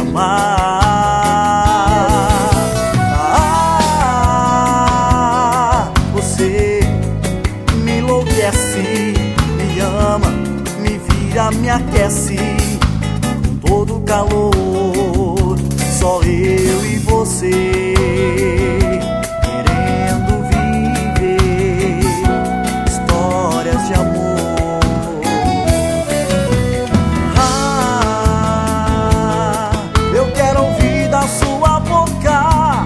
Você me enlouquece, me ama, me vira, me aquece com todo calor. Só eu e você querendo viver histórias de amor. Eu quero ouvir da sua boca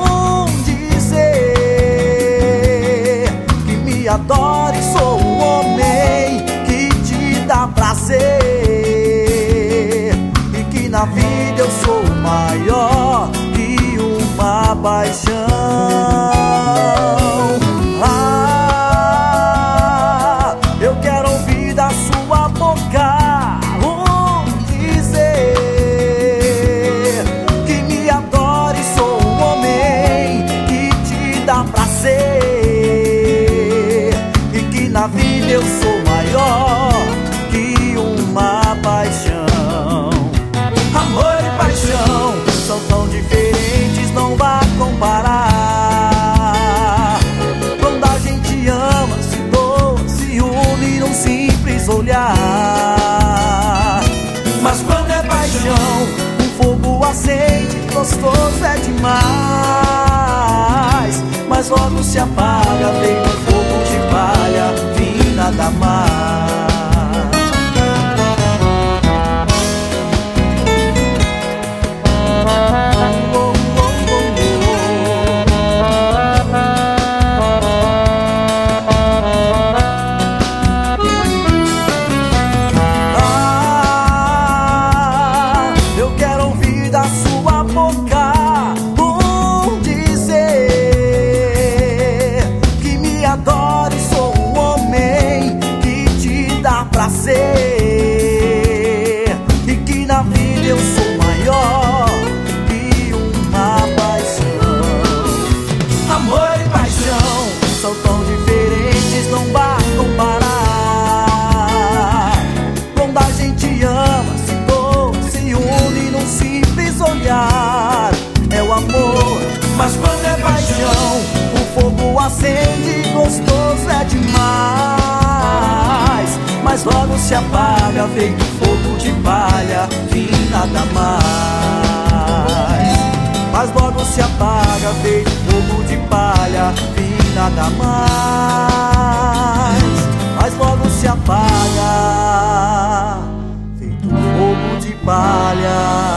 dizer que me adore. Sou um homem que te dá prazer e que na vida eu sou maior que uma paixão. Eu quero ouvir da sua boca dizer que me adore. Sou um homem que te dá prazer e que na vida eu sou maior que uma paixão. Amor e paixão são tão diferentes, não vá comparar. Quando a gente ama, se doa, se une num simples olhar. Mas quando é paixão, um fogo acende, gostoso é demais. Mas logo se apaga, feito um fogo de palha, e nada mais. Eu quero ouvir da sua boca dizer que me adore. Sou um homem que te dá prazer e que na vida eu sou maior que uma paixão. Amor e paixão são tão diferentes, não vá comparar. Quando a gente ama, se doa, se une num simples olhar. É o amor, mas quando é paixão, o fogo acende, gostoso é demais. Mas logo se apaga, feito fogo de palha, e nada mais. Mas logo se apaga, feito fogo de palha, e nada mais. Mas logo se apaga, feito fogo de palha.